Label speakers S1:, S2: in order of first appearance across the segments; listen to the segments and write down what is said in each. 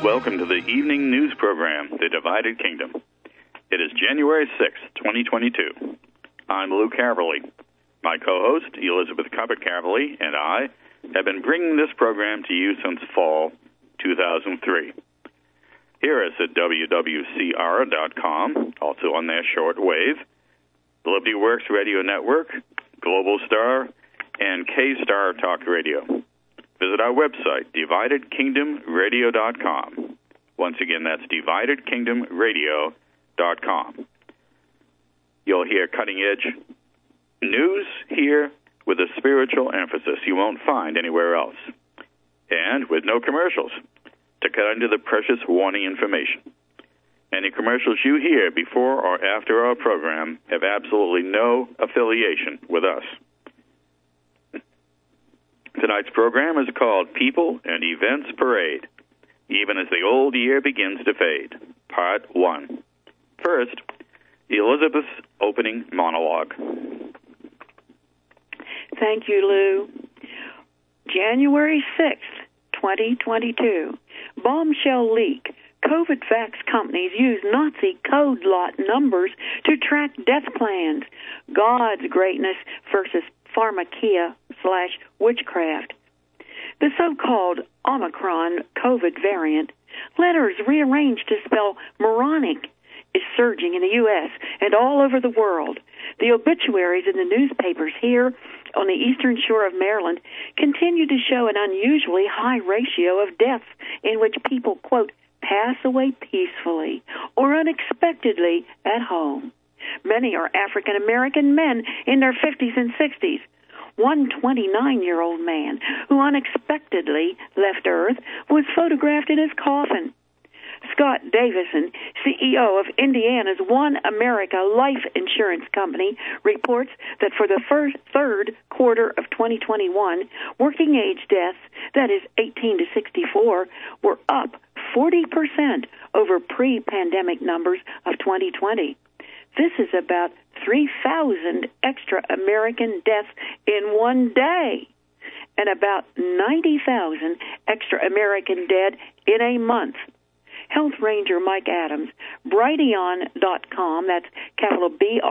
S1: Welcome to the evening news program, The Divided Kingdom. It is January 6th, 2022. I'm Lou Caverly. My co-host, Elizabeth Coppett-Caverly, and I have been bringing this program to you since fall 2003. Hear us at wwcr.com, also on their shortwave, the Liberty Works Radio Network, Global Star, and K-Star Talk Radio. Visit our website, dividedkingdomradio.com. Once again, that's dividedkingdomradio.com. You'll hear cutting-edge news here with a spiritual emphasis you won't find anywhere else, and with no commercials to cut into the precious warning information. Any commercials you hear before or after our program have absolutely no affiliation with us. Tonight's program is called People and Events Parade, Even as the Old Year Begins to Fade, Part 1. First, Elizabeth's opening monologue.
S2: Thank you, Lou. January 6th, 2022. Bombshell leak. COVID vax companies use Nazi code lot numbers to track death plans. God's greatness versus pharmakia/witchcraft. The so-called Omicron COVID variant, letters rearranged to spell moronic, is surging in the U.S. and all over the world. The obituaries in the newspapers here on the eastern shore of Maryland continue to show an unusually high ratio of deaths in which people, quote, pass away peacefully or unexpectedly at home. Many are African-American men in their 50s and 60s. One 29-year-old man who unexpectedly left Earth was photographed in his coffin. Scott Davison, CEO of Indiana's One America Life Insurance Company, reports that for the third quarter of 2021, working-age deaths, that is 18 to 64, were up 40% over pre-pandemic numbers of 2020. This is about 3,000 extra American deaths in one day and about 90,000 extra American dead in a month. Health Ranger Mike Adams, Brighteon.com, that's capital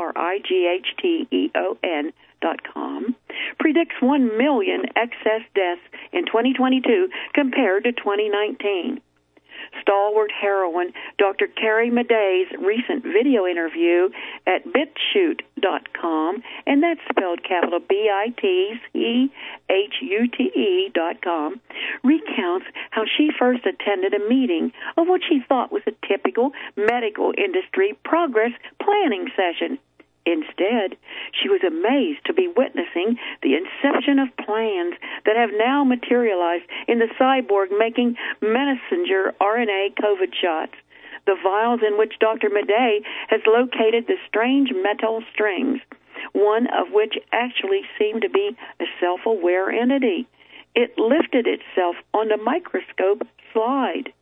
S2: BRIGHTEON.com, predicts 1 million excess deaths in 2022 compared to 2019. Stalwart heroine Dr. Carrie Madday's recent video interview at BitChute.com, and that's spelled capital BITCHUTE.com, recounts how she first attended a meeting of what she thought was a typical medical industry progress planning session. Instead, she was amazed to be witnessing the inception of plans that have now materialized in the cyborg making messenger RNA COVID shots, the vials in which Dr. Madday has located the strange metal strings, one of which actually seemed to be a self-aware entity. It lifted itself on the microscope slide.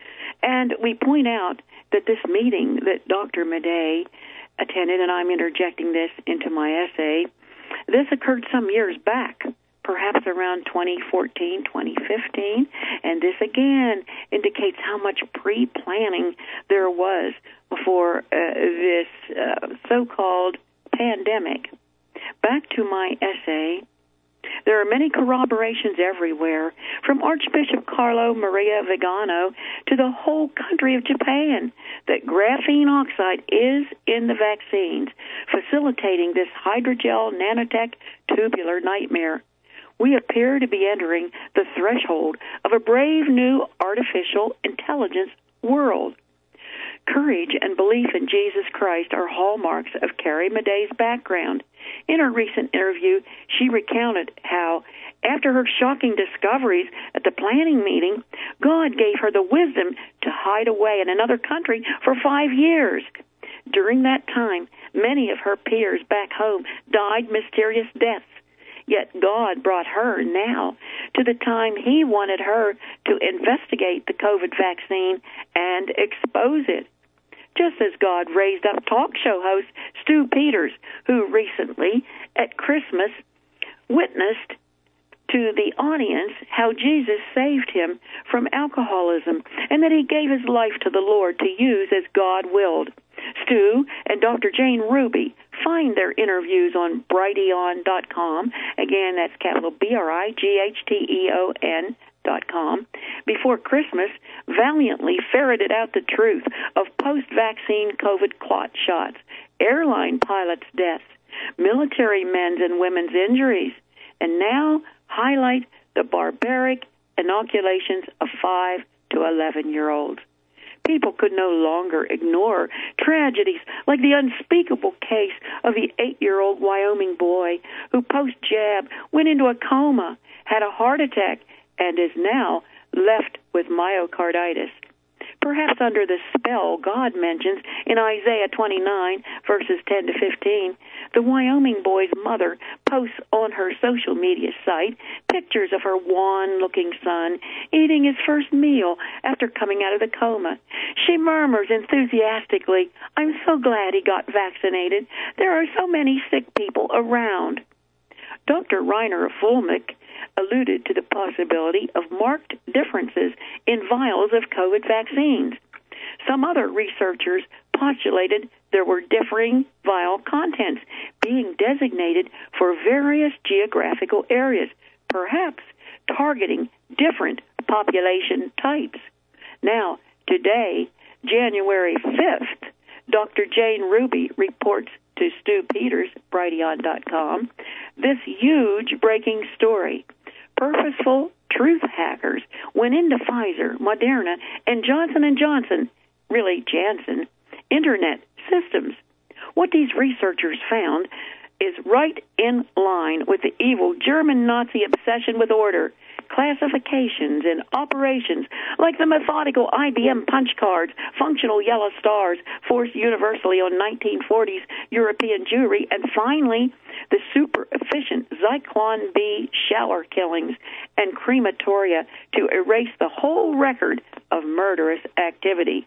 S2: And we point out that this meeting that Dr. Madday attended, and I'm interjecting this into my essay, this occurred some years back, perhaps around 2014, 2015, and this again indicates how much pre-planning there was for this so-called pandemic. Back to my essay. There are many corroborations everywhere, from Archbishop Carlo Maria Vigano to the whole country of Japan, that graphene oxide is in the vaccines, facilitating this hydrogel nanotech tubular nightmare. We appear to be entering the threshold of a brave new artificial intelligence world. Courage and belief in Jesus Christ are hallmarks of Carrie Madday's background. In her recent interview, she recounted how, after her shocking discoveries at the planning meeting, God gave her the wisdom to hide away in another country for 5 years. During that time, many of her peers back home died mysterious deaths. Yet God brought her now to the time He wanted her to investigate the COVID vaccine and expose it. Just as God raised up talk show host Stu Peters, who recently, at Christmas, witnessed to the audience how Jesus saved him from alcoholism and that he gave his life to the Lord to use as God willed. Stu and Dr. Jane Ruby find their interviews on Brighteon.com. Again, that's capital BRIGHTEON.com. Before Christmas, valiantly ferreted out the truth of post-vaccine COVID clot shots, airline pilots' deaths, military men's and women's injuries, and now highlight the barbaric inoculations of 5 to 11-year-olds. People could no longer ignore tragedies like the unspeakable case of the 8-year-old Wyoming boy who post-jab went into a coma, had a heart attack, and is now left with myocarditis. Perhaps under the spell God mentions in Isaiah 29, verses 10 to 15, the Wyoming boy's mother posts on her social media site pictures of her wan-looking son eating his first meal after coming out of the coma. She murmurs enthusiastically, "I'm so glad he got vaccinated. There are so many sick people around." Dr. Reiner Fulmick alluded to the possibility of marked differences in vials of COVID vaccines. Some other researchers postulated there were differing vial contents being designated for various geographical areas, perhaps targeting different population types. Now, today, January 5th, Dr. Jane Ruby reports to Stu Peters, Brighteon.com, this huge breaking story. Purposeful truth hackers went into Pfizer, Moderna, and Johnson & Johnson, really Janssen, internet systems. What these researchers found is right in line with the evil German Nazi obsession with order, classifications and operations like the methodical IBM punch cards, functional yellow stars forced universally on 1940s European Jewry, and finally the super efficient Zyklon B shower killings and crematoria to erase the whole record of murderous activity.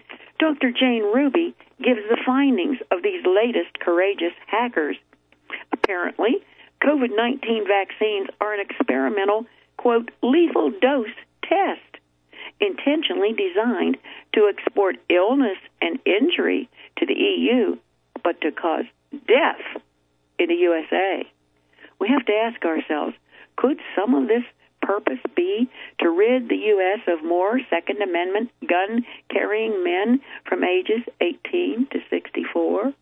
S2: Dr. Jane Ruby gives the findings of these latest courageous hackers. Apparently, COVID-19 vaccines are an experimental, quote, lethal dose test, intentionally designed to export illness and injury to the EU, but to cause death in the USA. We have to ask ourselves, could some of this purpose be to rid the U.S. of more Second Amendment gun-carrying men from ages 18 to 64?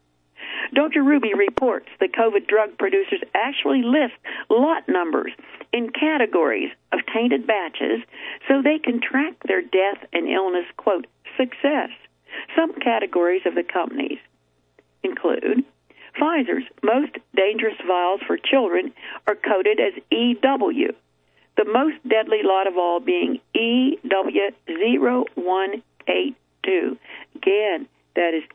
S2: Dr. Ruby reports the COVID drug producers actually list lot numbers in categories of tainted batches so they can track their death and illness, quote, success. Some categories of the companies include Pfizer's most dangerous vials for children are coded as EW, the most deadly lot of all being EW0182. Again, that is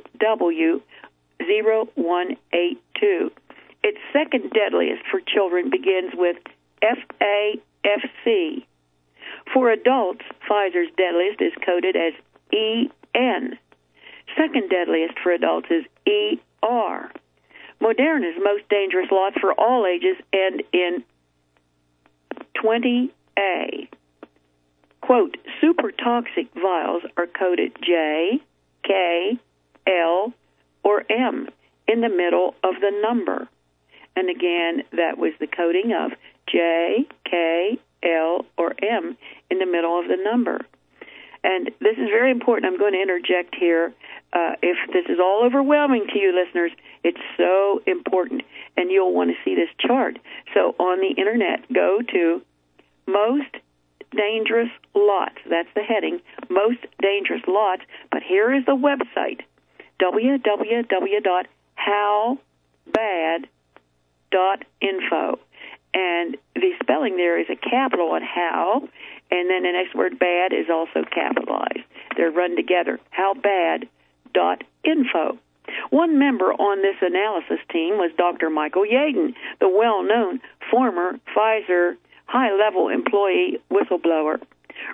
S2: EW0182. Its second deadliest for children begins with FAFC. For adults, Pfizer's deadliest is coded as EN. Second deadliest for adults is ER. Moderna's most dangerous lots for all ages end in 20A. Quote, super toxic vials are coded J, K, L, or M in the middle of the number. And again, that was the coding of J, K, L, or M in the middle of the number. And this is very important. I'm going to interject here. If this is all overwhelming to you listeners, it's so important, and you'll want to see this chart. So on the Internet, go to Most Dangerous Lots. That's the heading, Most Dangerous Lots. But here is the website, www.howbad.info. And the spelling there is a capital on how, and then the next word bad is also capitalized. They're run together, howbad.info. One member on this analysis team was Dr. Michael Yaden, the well-known former Pfizer high-level employee whistleblower.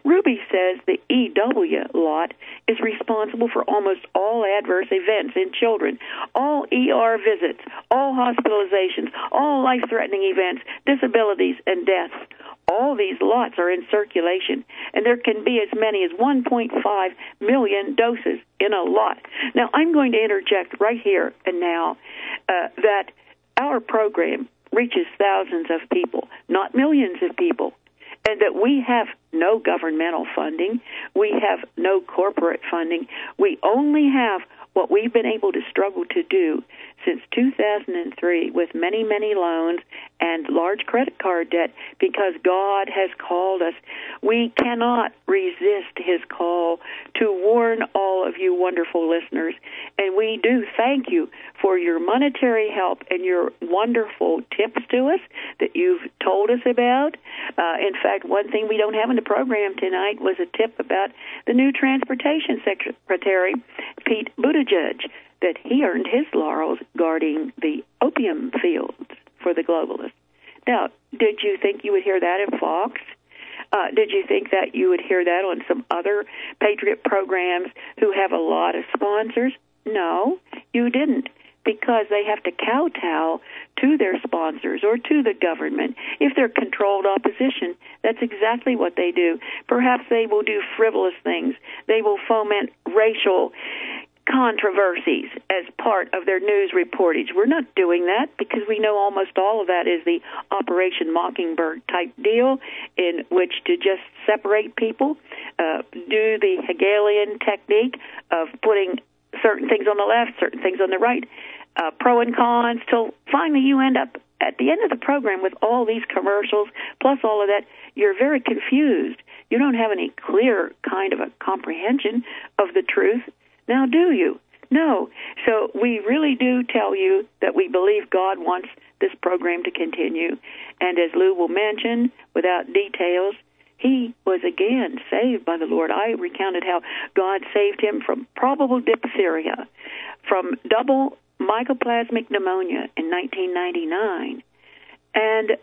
S2: Ruby says the EW lot is responsible for almost all adverse events in children, all ER visits, all hospitalizations, all life-threatening events, disabilities, and deaths. All these lots are in circulation, and there can be as many as 1.5 million doses in a lot. Now, I'm going to interject right here and now that our program reaches thousands of people, not millions of people, and that we have no governmental funding, we have no corporate funding, we only have what we've been able to struggle to do since 2003 with many, many loans and large credit card debt because God has called us. We cannot resist his call to warn all of you wonderful listeners, and we do thank you for your monetary help and your wonderful tips to us that you've told us about. In fact, one thing we don't have in the program tonight was a tip about the new Transportation Secretary, Pete Buttigieg, that he earned his laurels guarding the opium fields for the globalists. Now, did you think you would hear that in Fox? Did you think that you would hear that on some other Patriot programs who have a lot of sponsors? No, you didn't, because they have to kowtow to their sponsors or to the government. If they're controlled opposition, that's exactly what they do. Perhaps they will do frivolous things. They will foment racial controversies as part of their news reportage. We're not doing that because we know almost all of that is the Operation Mockingbird type deal in which to just separate people, do the Hegelian technique of putting certain things on the left, certain things on the right, pro and cons, till finally you end up at the end of the program with all these commercials, plus all of that. You're very confused. You don't have any clear kind of a comprehension of the truth. Now, do you? No. So we really do tell you that we believe God wants this program to continue. And as Lou will mention, without details, he was again saved by the Lord. I recounted how God saved him from probable diphtheria, from double mycoplasmic pneumonia in 1999. And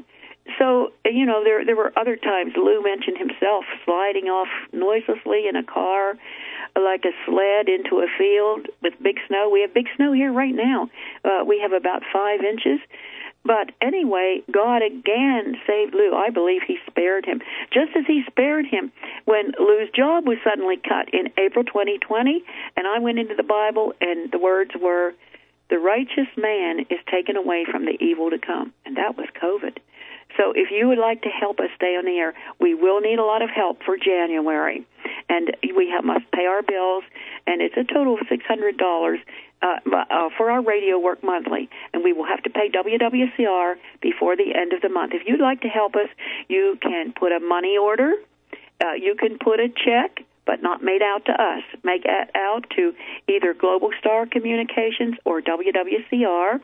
S2: so, you know, there were other times. Lou mentioned himself sliding off noiselessly in a car like a sled into a field with big snow. We have big snow here right now. We have about 5 inches. But anyway, God again saved Lou. I believe he spared him, just as he spared him when Lou's job was suddenly cut in April 2020. And I went into the Bible, and the words were, "The righteous man is taken away from the evil to come." And that was COVID. So if you would like to help us stay on the air, we will need a lot of help for January. And we must pay our bills, and it's a total of $600 for our radio work monthly. And we will have to pay WWCR before the end of the month. If you'd like to help us, you can put a money order. You can put a check, but not made out to us. Make it out to either Global Star Communications or WWCR.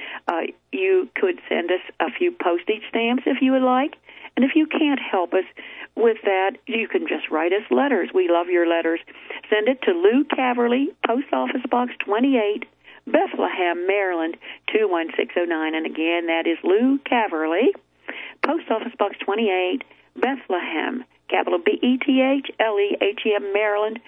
S2: You could send us a few postage stamps if you would like. And if you can't help us with that, you can just write us letters. We love your letters. Send it to Lou Caverly, Post Office Box 28, Bethlehem, Maryland, 21609. And again, that is Lou Caverly, Post Office Box 28, Bethlehem, capital BETHLEHEM, Maryland,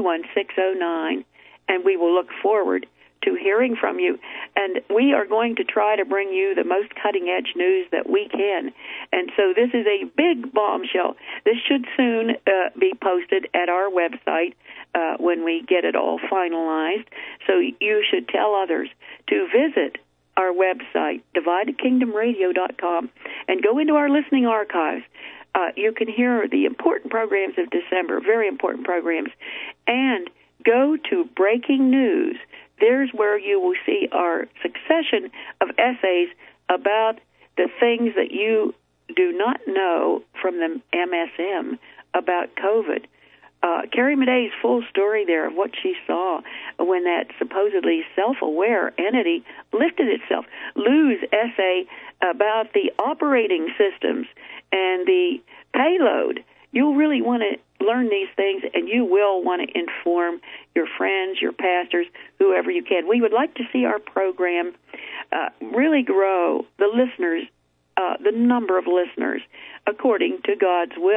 S2: 21609. And we will look forward to hearing from you. And we are going to try to bring you the most cutting-edge news that we can. And so this is a big bombshell. This should soon be posted at our website when we get it all finalized. So you should tell others to visit our website, dividedkingdomradio.com, and go into our listening archives. You can hear the important programs of December, very important programs, and go to Breaking News. There's where you will see our succession of essays about the things that you do not know from the MSM about COVID. Carrie Maddei's full story there of what she saw when that supposedly self-aware entity lifted itself. Lou's essay about the operating systems and the payload. You'll really want to learn these things, and you will want to inform your friends, your pastors, whoever you can. We would like to see our program really grow, the listeners, the number of listeners, according to God's will.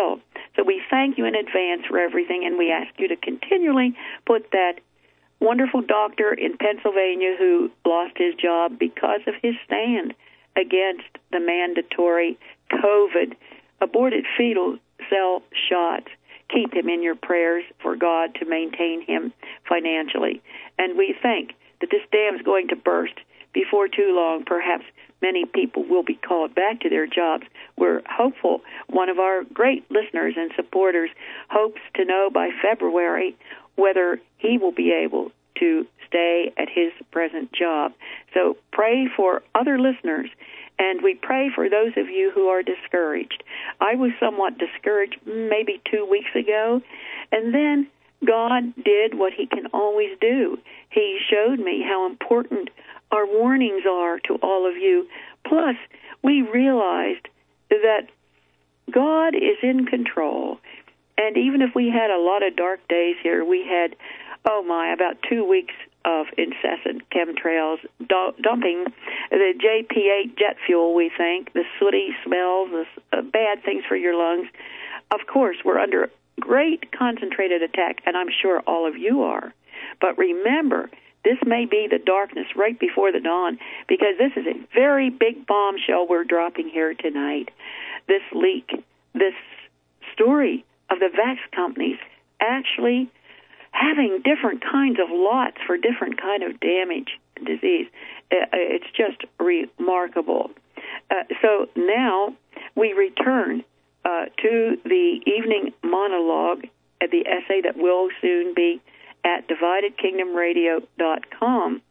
S2: So we thank you in advance for everything, and we ask you to continually put that wonderful doctor in Pennsylvania who lost his job because of his stand against the mandatory COVID aborted fetal cell shots. Keep him in your prayers for God to maintain him financially. And we think that this dam is going to burst before too long. Perhaps many people will be called back to their jobs. We're hopeful. One of our great listeners and supporters hopes to know by February whether he will be able to stay at his present job. So pray for other listeners, and we pray for those of you who are discouraged. I was somewhat discouraged maybe 2 weeks ago, and then God did what he can always do. He showed me how important our warnings are to all of you. Plus, we realized that God is in control. And even if we had a lot of dark days here, we had, about 2 weeks of incessant chemtrails dumping the JP8 jet fuel, we think, the sooty smells, the bad things for your lungs. Of course, we're under great concentrated attack, and I'm sure all of you are. But remember, this may be the darkness right before the dawn, because this is a very big bombshell we're dropping here tonight. This leak, this story of the vax companies actually having different kinds of lots for different kind of damage and disease. It's just remarkable. So now we return to the evening monologue at the essay that will soon be at dividedkingdomradio.com.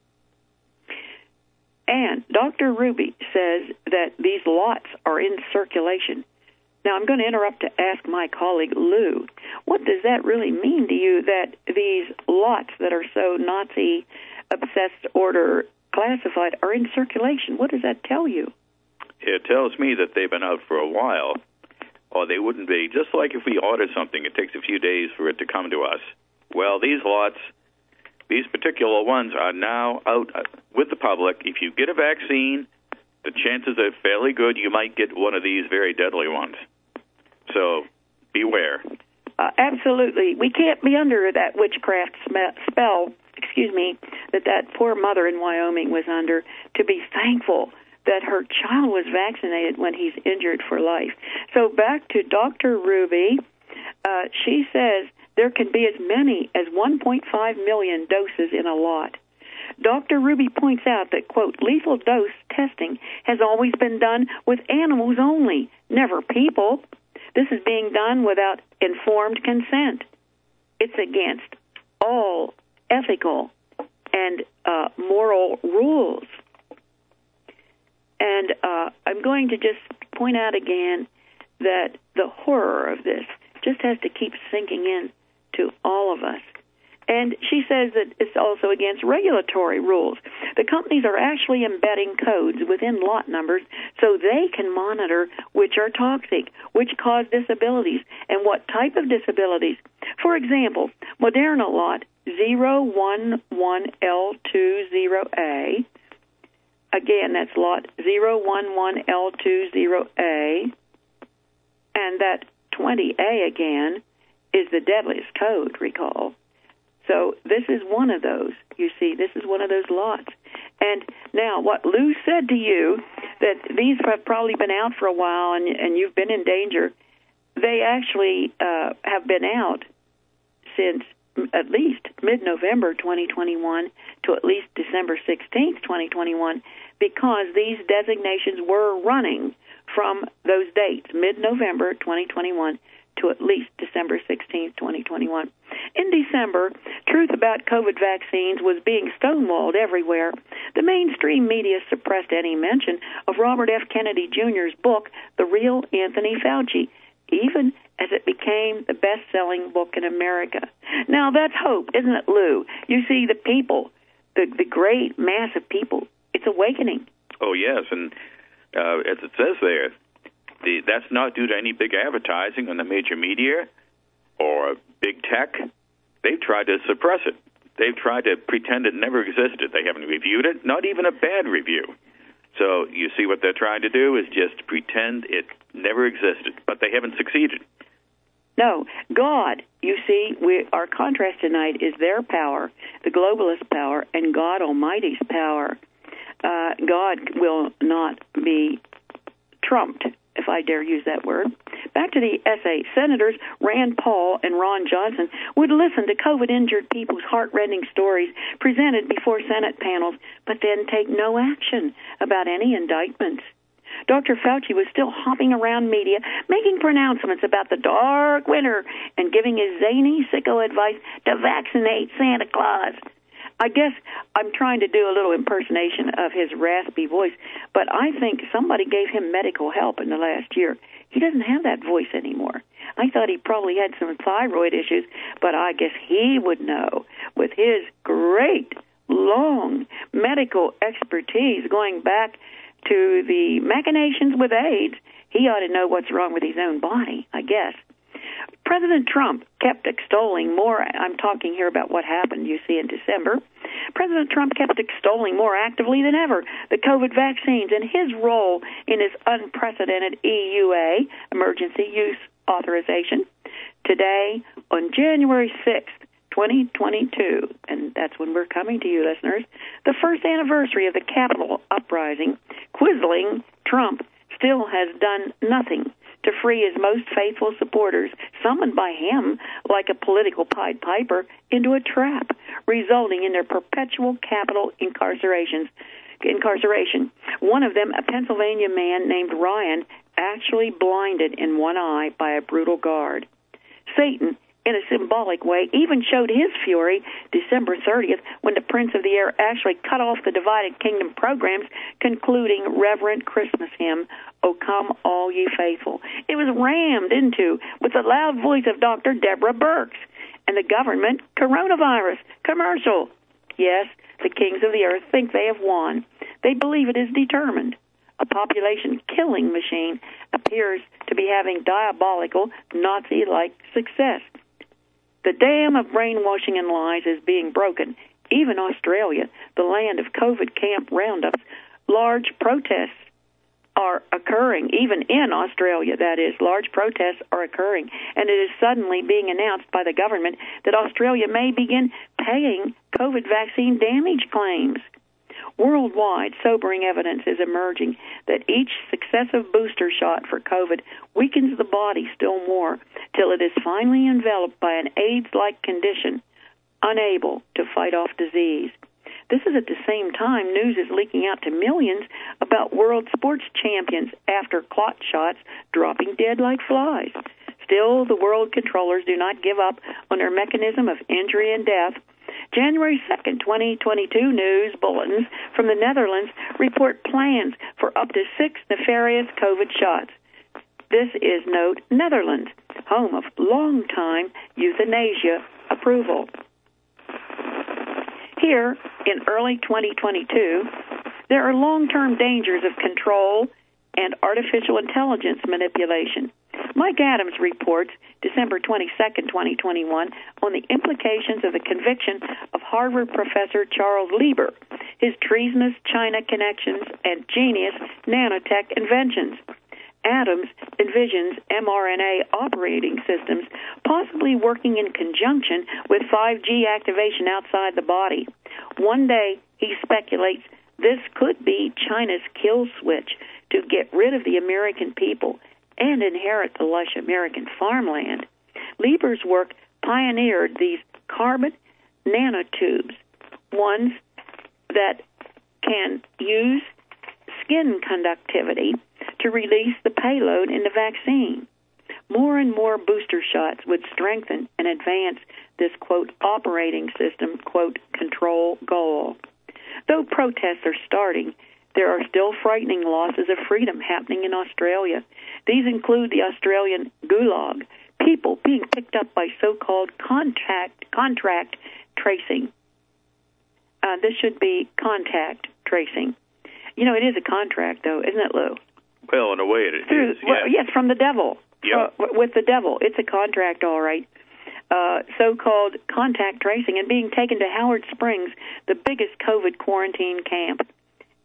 S2: And Dr. Ruby says that these lots are in circulation. Now, I'm going to interrupt to ask my colleague, Lou, what does that really mean to you, that these lots that are so Nazi-obsessed or classified are in circulation? What does that tell you?
S1: It tells me that they've been out for a while, or they wouldn't be. Just like if we order something, it takes a few days for it to come to us. Well, these lots, these particular ones are now out with the public. If you get a vaccine, the chances are fairly good you might get one of these very deadly ones. So beware.
S2: Absolutely. We can't be under that witchcraft spell, that poor mother in Wyoming was under, to be thankful that her child was vaccinated when he's injured for life. So back to Dr. Ruby. She says there can be as many as 1.5 million doses in a lot. Dr. Ruby points out that, quote, lethal dose testing has always been done with animals only, never people. This is being done without informed consent. It's against all ethical and moral rules. And I'm going to just point out again that the horror of this just has to keep sinking in to all of us. And she says that it's also against regulatory rules. The companies are actually embedding codes within lot numbers so they can monitor which are toxic, which cause disabilities, and what type of disabilities. For example, Moderna lot 011L20A, again, that's lot 011L20A, and that 20A again is the deadliest code, recall. So this is one of those. You see, this is one of those lots. And now what Lou said to you, that these have probably been out for a while and you've been in danger, they actually have been out since at least mid-November 2021 to at least December 16th, 2021, because these designations were running from those dates, mid-November 2021 to at least December 16th, 2021. In December, truth about COVID vaccines was being stonewalled everywhere. The mainstream media suppressed any mention of Robert F. Kennedy Jr.'s book, The Real Anthony Fauci, even as it became the best-selling book in America. Now, that's hope, isn't it, Lou? You see the people, the great mass of people, it's awakening.
S1: Oh, yes, and as it says there, that's not due to any big advertising on the major media or big tech. They've tried to suppress it. They've tried to pretend it never existed. They haven't reviewed it, not even a bad review. So you see what they're trying to do is just pretend it never existed, but they haven't succeeded.
S2: No, God, you see, our contrast tonight is their power, the globalist power, and God Almighty's power. God will not be trumped, if I dare use that word. Back to the essay. Senators Rand Paul and Ron Johnson would listen to COVID-injured people's heart-rending stories presented before Senate panels, but then take no action about any indictments. Dr. Fauci was still hopping around media, making pronouncements about the dark winter and giving his zany sicko advice to vaccinate Santa Claus. I guess I'm trying to do a little impersonation of his raspy voice, but I think somebody gave him medical help in the last year. He doesn't have that voice anymore. I thought he probably had some thyroid issues, but I guess he would know. With his great, long medical expertise going back to the machinations with AIDS, he ought to know what's wrong with his own body, I guess. President Trump kept extolling more. I'm talking here about what happened, you see, in December. President Trump kept extolling more actively than ever the COVID vaccines and his role in his unprecedented EUA, emergency use authorization. Today, on January 6th, 2022, and that's when we're coming to you, listeners, the first anniversary of the Capitol uprising, quisling Trump still has done nothing to free his most faithful supporters, summoned by him like a political Pied Piper, into a trap, resulting in their perpetual Capitol incarceration. One of them, a Pennsylvania man named Ryan, actually blinded in one eye by a brutal guard. Satan, in a symbolic way, even showed his fury December 30th when the Prince of the Air actually cut off the Divided Kingdom programs, concluding reverent Christmas hymn, O Come All Ye Faithful. It was rammed into with the loud voice of Dr. Deborah Birx and the government coronavirus commercial. Yes, the kings of the earth think they have won. They believe it is determined. A population-killing machine appears to be having diabolical, Nazi-like success. The dam of brainwashing and lies is being broken. Even Australia, the land of COVID camp roundups, large protests are occurring. Even in Australia, that is, large protests are occurring. And it is suddenly being announced by the government that Australia may begin paying COVID vaccine damage claims. Worldwide, sobering evidence is emerging that each successive booster shot for COVID weakens the body still more till it is finally enveloped by an AIDS-like condition, unable to fight off disease. This is at the same time news is leaking out to millions about world sports champions after clot shots dropping dead like flies. Still, the world controllers do not give up on their mechanism of injury and death. January 2nd, 2022 news bulletins from the Netherlands report plans for up to 6 nefarious COVID shots. This is, note, Netherlands, home of long-time euthanasia approval. Here, in early 2022, there are long-term dangers of control and artificial intelligence manipulation. Mike Adams reports December 22nd, 2021, on the implications of the conviction of Harvard professor Charles Lieber, his treasonous China connections, and genius nanotech inventions. Adams envisions mRNA operating systems possibly working in conjunction with 5G activation outside the body. One day, he speculates, this could be China's kill switch to get rid of the American people and inherit the lush American farmland. Lieber's work pioneered these carbon nanotubes, ones that can use skin conductivity to release the payload in the vaccine. More and more booster shots would strengthen and advance this, quote, operating system, quote, control goal. Though protests are starting, there are still frightening losses of freedom happening in Australia. These include the Australian gulag, people being picked up by so-called contract tracing. This should be contact tracing. You know, it is a contract, though, isn't it, Lou?
S1: Well, in a way it is.
S2: Well, yes, from the devil.
S1: Yep.
S2: With the devil. It's a contract, all right. So-called contact tracing and being taken to Howard Springs, the biggest COVID quarantine camp.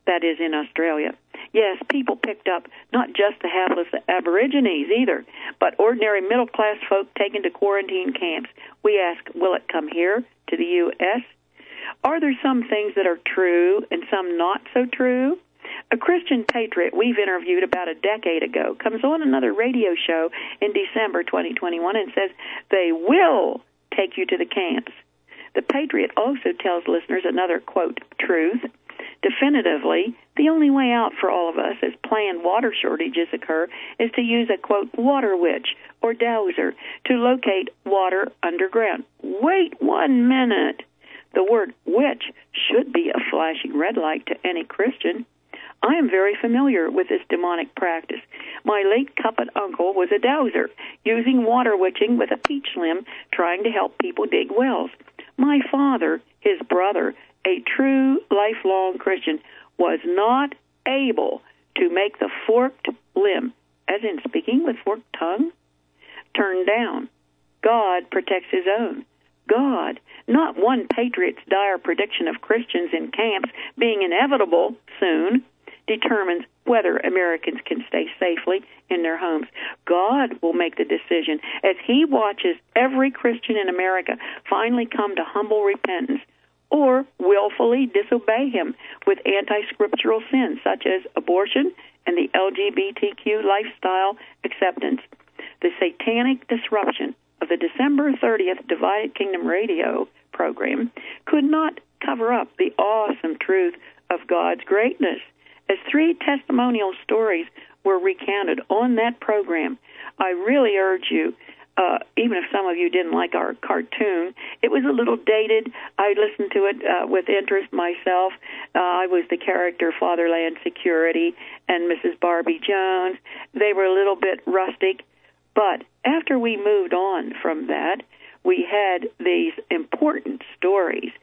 S2: that is in Australia. Yes, people picked up not just the hapless Aborigines either, but ordinary middle-class folk taken to quarantine camps. We ask, will it come here to the U.S.? Are there some things that are true and some not so true? A Christian patriot we've interviewed about a decade ago comes on another radio show in December 2021 and says they will take you to the camps. The patriot also tells listeners another, quote, truth. Definitively, the only way out for all of us as planned water shortages occur is to use a, quote, water witch or dowser to locate water underground. Wait 1 minute. The word witch should be a flashing red light to any Christian. I am very familiar with this demonic practice. My late Cuppet uncle was a dowser, using water witching with a peach limb, trying to help people dig wells. My father, his brother, a true lifelong Christian, was not able to make the forked limb, as in speaking with forked tongue, turn down. God protects his own. God, not one patriot's dire prediction of Christians in camps being inevitable soon, determines whether Americans can stay safely in their homes. God will make the decision as he watches every Christian in America finally come to humble repentance or willfully disobey him with anti-scriptural sins such as abortion and the LGBTQ lifestyle acceptance. The satanic disruption of the December 30th Divided Kingdom radio program could not cover up the awesome truth of God's greatness. As 3 testimonial stories were recounted on that program, I really urge you, even if some of you didn't like our cartoon, it was a little dated. I listened to it with interest myself. I was the character Fatherland Security and Mrs. Barbie Jones. They were a little bit rustic, but after we moved on from that, we had these important stories.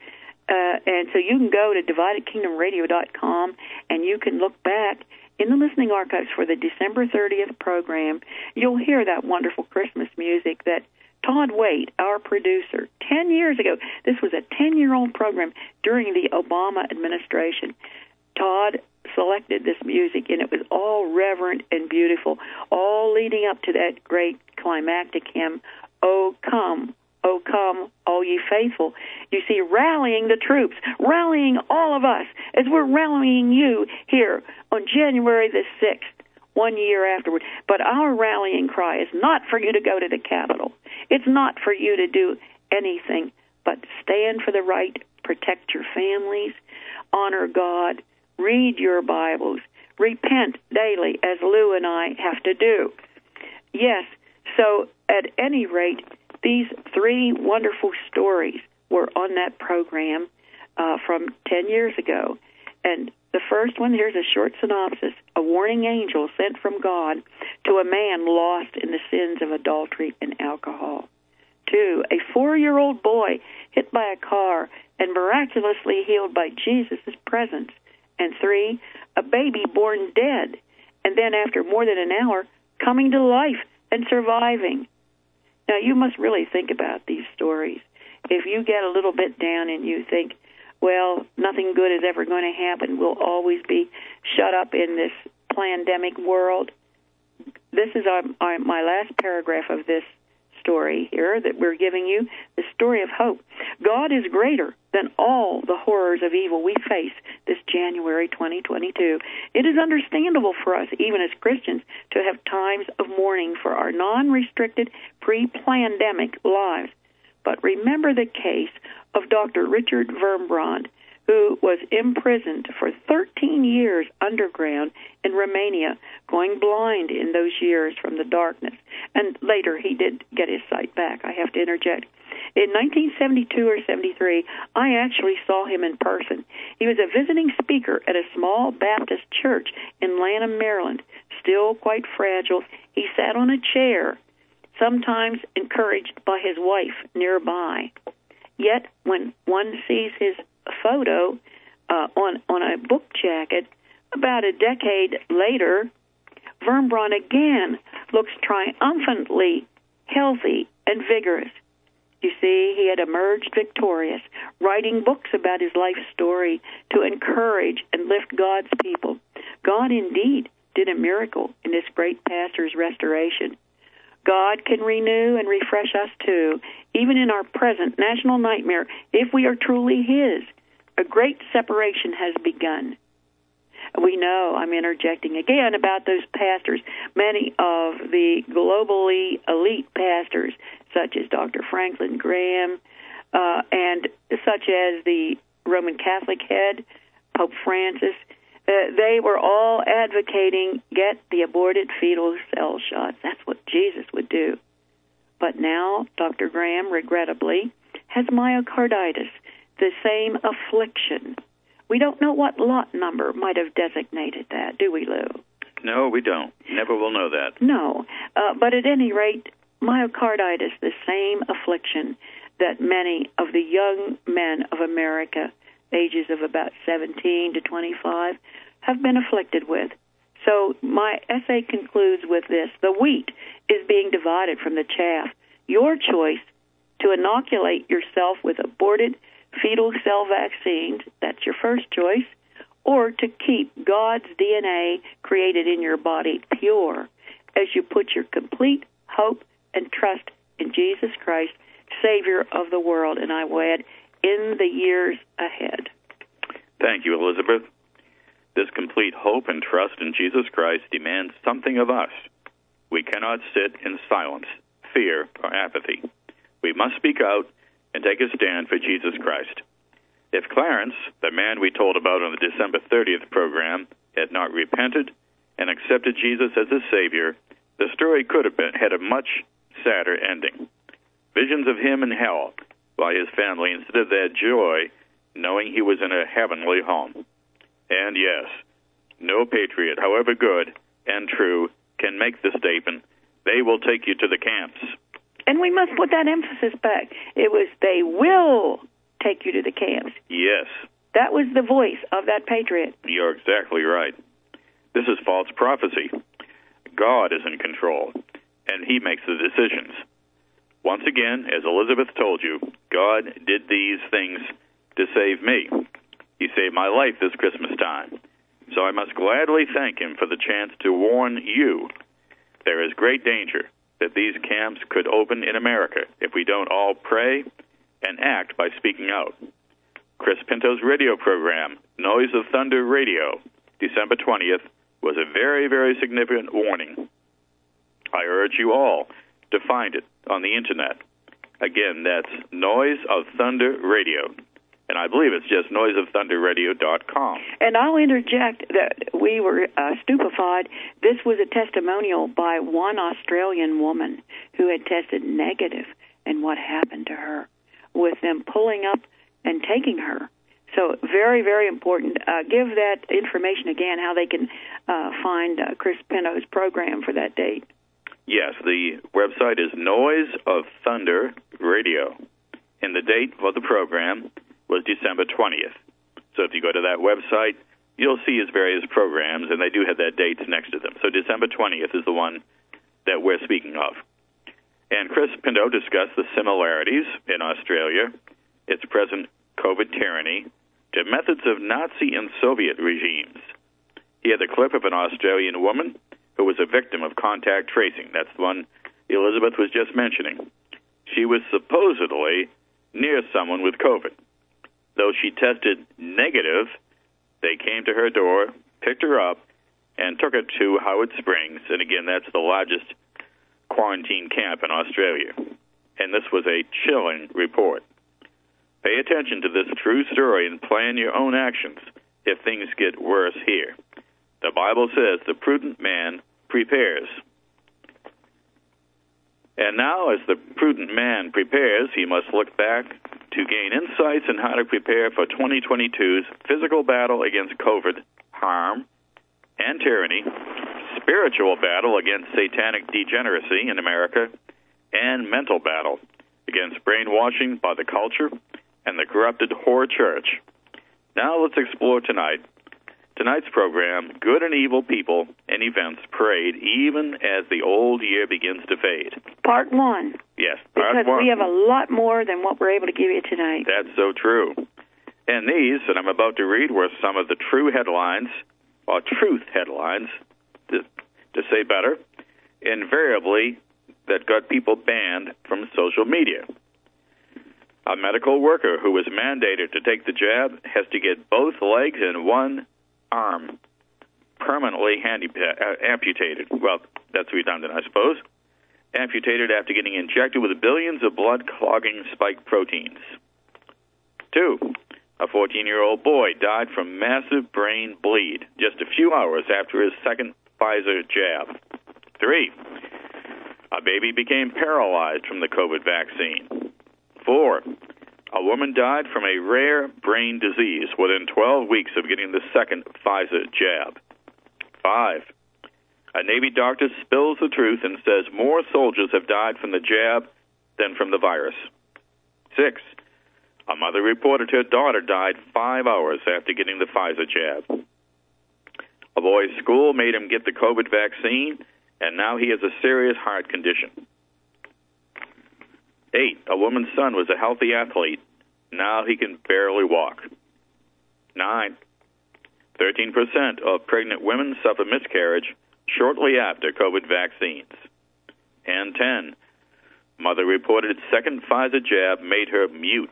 S2: And so you can go to dividedkingdomradio.com and you can look back in the listening archives for the December 30th program. You'll hear that wonderful Christmas music that Todd Waite, our producer, 10 years ago, this was a 10-year-old program during the Obama administration. Todd selected this music, and it was all reverent and beautiful, all leading up to that great climactic hymn, O come, all ye faithful. You see, rallying the troops, rallying all of us, as we're rallying you here on January the 6th, 1 year afterward. But our rallying cry is not for you to go to the Capitol. It's not for you to do anything but stand for the right, protect your families, honor God, read your Bibles, repent daily, as Lou and I have to do. Yes, so at any rate, these 3 wonderful stories were on that program from 10 years ago. And the first one, here's a short synopsis. A warning angel sent from God to a man lost in the sins of adultery and alcohol. 2, a 4-year-old boy hit by a car and miraculously healed by Jesus' presence. And 3, a baby born dead, and then after more than an hour, coming to life and surviving. Now, you must really think about these stories. If you get a little bit down and you think, well, nothing good is ever going to happen, we'll always be shut up in this pandemic world, this is my last paragraph of this story here that we're giving you, the story of hope. God is greater than all the horrors of evil we face this January 2022. It is understandable for us, even as Christians, to have times of mourning for our non-restricted, pre-pandemic lives. But remember the case of Dr. Richard Wurmbrand, who was imprisoned for 13 years underground in Romania, going blind in those years from the darkness. And later he did get his sight back. I have to interject. In 1972 or 73, I actually saw him in person. He was a visiting speaker at a small Baptist church in Lanham, Maryland. Still quite fragile, he sat on a chair, sometimes encouraged by his wife nearby. Yet when one sees his photo on a book jacket, about a decade later, Wurmbrand again looks triumphantly healthy and vigorous. You see, he had emerged victorious, writing books about his life story to encourage and lift God's people. God indeed did a miracle in this great pastor's restoration. God can renew and refresh us too, even in our present national nightmare, if we are truly his. A great separation has begun. We know, I'm interjecting again, about those pastors, many of the globally elite pastors, such as Dr. Franklin Graham, and such as the Roman Catholic head, Pope Francis. They were all advocating get the aborted fetal cell shots. That's what Jesus would do. But now Dr. Graham, regrettably, has myocarditis, the same affliction. We don't know what lot number might have designated that, do we, Lou?
S1: No, we don't. Never will know that.
S2: No. But at any rate, myocarditis, the same affliction that many of the young men of America, ages of about 17 to 25, have been afflicted with. So my essay concludes with this. The wheat is being divided from the chaff. Your choice to inoculate yourself with aborted fetal cell vaccines, that's your first choice, or to keep God's DNA created in your body pure as you put your complete hope and trust in Jesus Christ, Savior of the world, and I will add, in the years ahead.
S1: Thank you, Elizabeth. This complete hope and trust in Jesus Christ demands something of us. We cannot sit in silence, fear, or apathy. We must speak out and take a stand for Jesus Christ. If Clarence, the man we told about on the December 30th program, had not repented and accepted Jesus as his Savior, the story could have had a much sadder ending. Visions of him in hell by his family instead of their joy knowing he was in a heavenly home. And yes, no patriot, however good and true, can make the statement, they will take you to the camps.
S2: And we must put that emphasis back. It was, they will take you to the camps.
S1: Yes.
S2: That was the voice of that patriot.
S1: You're exactly right. This is false prophecy. God is in control, and he makes the decisions. Once again, as Elizabeth told you, God did these things to save me. He saved my life this Christmas time. So I must gladly thank him for the chance to warn you. There is great danger that these camps could open in America if we don't all pray and act by speaking out. Chris Pinto's radio program, Noise of Thunder Radio, December 20th, was a very, very significant warning. I urge you all to find it on the Internet. Again, that's Noise of Thunder Radio. And I believe it's just noiseofthunderradio.com.
S2: And I'll interject that we were stupefied. This was a testimonial by one Australian woman who had tested negative, and what happened to her with them pulling up and taking her. So very, very important. Give that information again, how they can find Chris Pinto's program for that date.
S1: Yes, the website is Noise of Thunder Radio, and the date for the program was December 20th. So if you go to that website, you'll see his various programs, and they do have that dates next to them. So December 20th is the one that we're speaking of. And Chris Pinto discussed the similarities in Australia, its present COVID tyranny, to methods of Nazi and Soviet regimes. He had the clip of an Australian woman who was a victim of contact tracing. That's the one Elizabeth was just mentioning. She was supposedly near someone with COVID. Though she tested negative, they came to her door, picked her up, and took her to Howard Springs. And again, that's the largest quarantine camp in Australia. And this was a chilling report. Pay attention to this true story and plan your own actions if things get worse here. The Bible says the prudent man prepares. And now, as the prudent man prepares, he must look back to gain insights on how to prepare for 2022's physical battle against COVID, harm, and tyranny, spiritual battle against satanic degeneracy in America, and mental battle against brainwashing by the culture and the corrupted whore church. Now let's explore tonight's program, Good and Evil People and Events Parade, even as the old year begins to fade.
S2: Part 1.
S1: Yes,
S2: because
S1: part one.
S2: we have a lot more than what we're able to give you tonight.
S1: That's so true. And these that I'm about to read were some of the true headlines, or truth headlines, to say better, invariably that got people banned from social media. A medical worker who was mandated to take the jab has to get both legs and one arm permanently amputated. Well, that's redundant, I suppose. Amputated after getting injected with billions of blood-clogging spike proteins. 2, a 14-year-old boy died from massive brain bleed just a few hours after his second Pfizer jab. 3, a baby became paralyzed from the COVID vaccine. 4, a woman died from a rare brain disease within 12 weeks of getting the second Pfizer jab. 5, a Navy doctor spills the truth and says more soldiers have died from the jab than from the virus. 6, a mother reported her daughter died 5 hours after getting the Pfizer jab. A boy's school made him get the COVID vaccine, and now he has a serious heart condition. 8, a woman's son was a healthy athlete. Now he can barely walk. 9, 13% of pregnant women suffer miscarriage shortly after COVID vaccines. And 10, mother reported second Pfizer jab made her mute.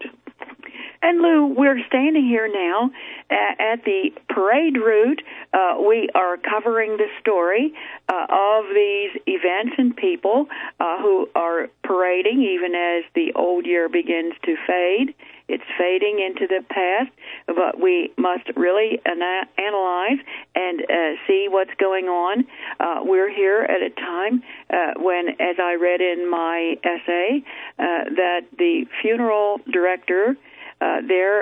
S2: And Lou, we're standing here now at the parade route. We are covering the story of these events and people who are parading even as the old year begins to fade. It's fading into the past, but we must really analyze and see what's going on. We're here at a time when, as I read in my essay, that the funeral director there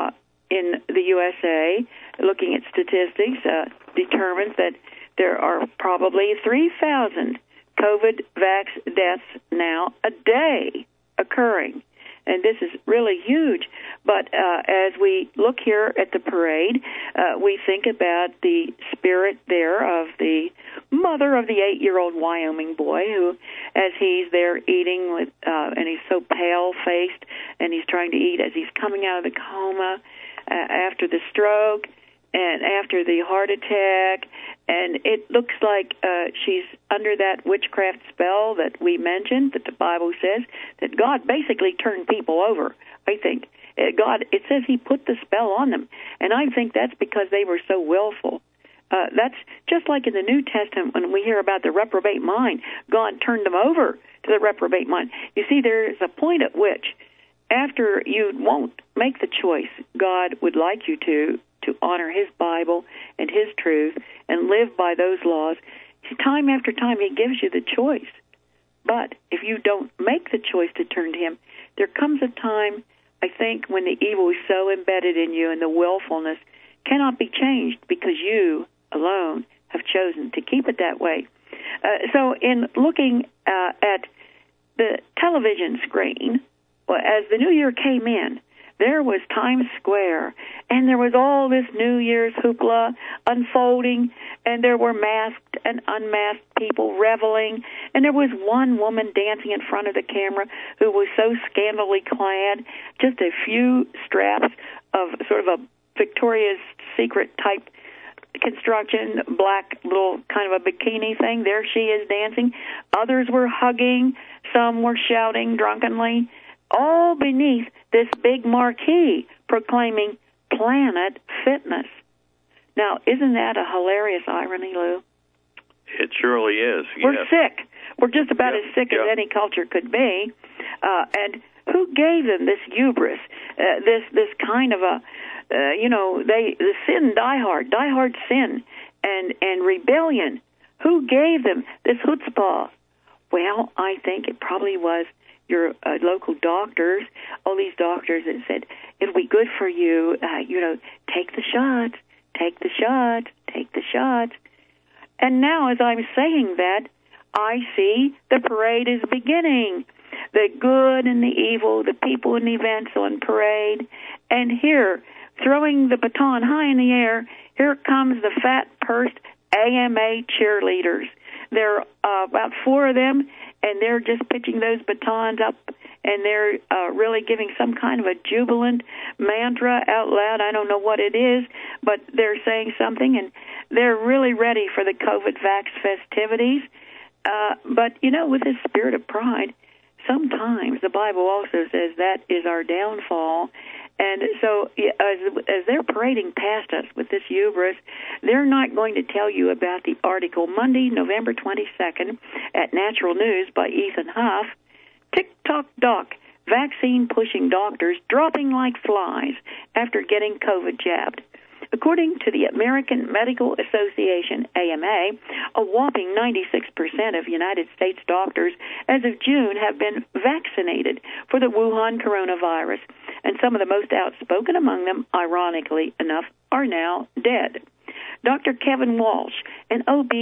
S2: in the USA, looking at statistics, determines that there are probably 3,000 COVID-vax deaths now a day occurring. And this is really huge. But as we look here at the parade, we think about the spirit there of the mother of the 8-year-old Wyoming boy who, as he's there eating with, and he's so pale-faced, and he's trying to eat as he's coming out of the coma after the stroke and after the heart attack, and it looks like she's under that witchcraft spell that we mentioned, that the Bible says, that God basically turned people over, I think. God, it says he put the spell on them, and I think that's because they were so willful. That's just like in the New Testament when we hear about the reprobate mind. God turned them over to the reprobate mind. You see, there is a point at which, after you won't make the choice God would like you to honor his Bible and his truth and live by those laws, time after time he gives you the choice. But if you don't make the choice to turn to him, there comes a time, I think, when the evil is so embedded in you and the willfulness cannot be changed because you alone have chosen to keep it that way. So in looking at the television screen, as the new year came in, there was Times Square, and there was all this New Year's hoopla unfolding, and there were masked and unmasked people reveling, and there was one woman dancing in front of the camera who was so scantily clad, just a few straps of sort of a Victoria's Secret type construction, black little kind of a bikini thing. There she is dancing. Others were hugging. Some were shouting drunkenly, all beneath this big marquee proclaiming Planet Fitness. Now, isn't that a hilarious irony, Lou?
S1: It surely is.
S2: We're sick. We're just about as sick as any culture could be. And who gave them this hubris, this kind of a, the sin, diehard sin and rebellion? Who gave them this chutzpah? Well, I think it probably was your local doctors, all these doctors that said, it'll be good for you, take the shots, take the shots, take the shots. And now as I'm saying that, I see the parade is beginning. The good and the evil, the people and the events on parade. And here, throwing the baton high in the air, here comes the fat-pursed AMA cheerleaders. There are about 4 of them, and they're just pitching those batons up, and they're really giving some kind of a jubilant mantra out loud. I don't know what it is, but they're saying something, and they're really ready for the COVID vax festivities. But, with this spirit of pride, sometimes the Bible also says that is our downfall. And so as they're parading past us with this hubris, they're not going to tell you about the article Monday, November 22nd at Natural News by Ethan Huff, TikTok Doc, vaccine-pushing doctors dropping like flies after getting COVID jabbed. According to the American Medical Association, AMA, a whopping 96% of United States doctors as of June have been vaccinated for the Wuhan coronavirus, and some of the most outspoken among them, ironically enough, are now dead. Dr. Kevin Walsh, an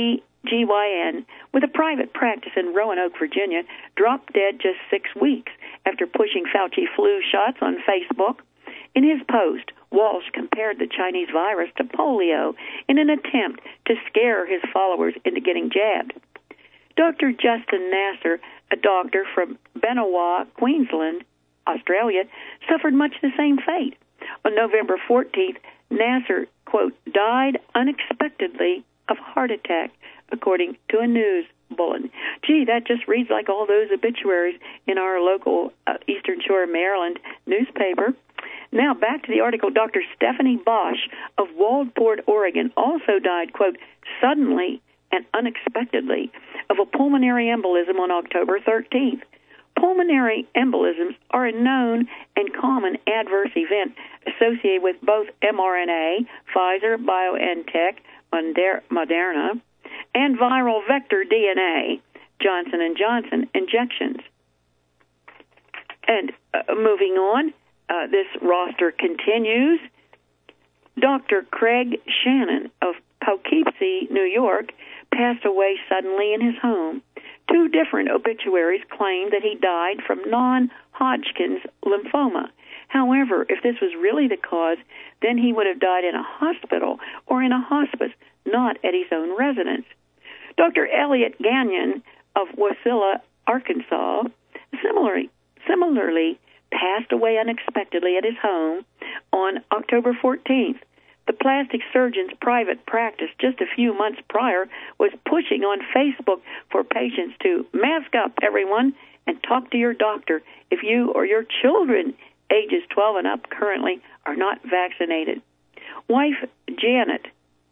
S2: OB-GYN with a private practice in Roanoke, Virginia, dropped dead just 6 weeks after pushing Fauci flu shots on Facebook. In his post, Walsh compared the Chinese virus to polio in an attempt to scare his followers into getting jabbed. Dr. Justin Nasser, a doctor from Benawa, Queensland, Australia, suffered much the same fate. On November 14th, Nasser, quote, died unexpectedly of a heart attack, according to a news bulletin. Gee, that just reads like all those obituaries in our local Eastern Shore, Maryland newspaper. Now, back to the article. Dr. Stephanie Bosch of Waldport, Oregon, also died, quote, suddenly and unexpectedly of a pulmonary embolism on October 13th. Pulmonary embolisms are a known and common adverse event associated with both mRNA, Pfizer, BioNTech, Moderna, and viral vector DNA, Johnson & Johnson injections. And moving on, this roster continues. Dr. Craig Shannon of Poughkeepsie, New York, passed away suddenly in his home. 2 different obituaries claim that he died from non-Hodgkin's lymphoma. However, if this was really the cause, then he would have died in a hospital or in a hospice, not at his own residence. Dr. Elliot Gagnon of Wasilla, Arkansas, similarly passed away unexpectedly at his home on October 14th. The plastic surgeon's private practice just a few months prior was pushing on Facebook for patients to mask up, everyone, and talk to your doctor if you or your children ages 12 and up currently are not vaccinated. Wife Janet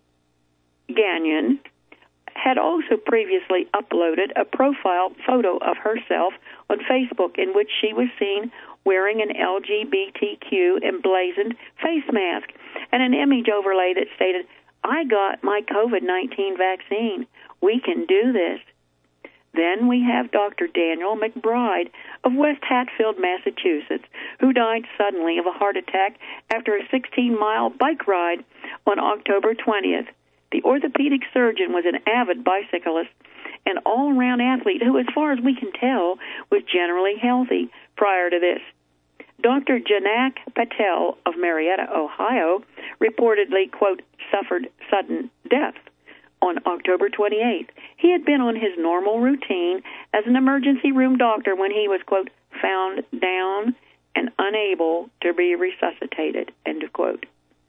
S2: Gagnon had also previously uploaded a profile photo of herself on Facebook in which she was seen wearing an LGBTQ emblazoned face mask and an image overlay that stated, I got my COVID-19 vaccine. We can do this. Then we have Dr. Daniel McBride of West Hatfield, Massachusetts, who died suddenly of a heart attack after a 16-mile bike ride on October 20th. The orthopedic surgeon was an avid bicyclist, an all-around athlete who, as far as we can tell, was generally healthy prior to this. Dr. Janak Patel of Marietta, Ohio, reportedly, quote, suffered sudden death on October 28th. He had been on his normal routine as an emergency room doctor when he was, quote, found down and unable to be resuscitated, end of quote.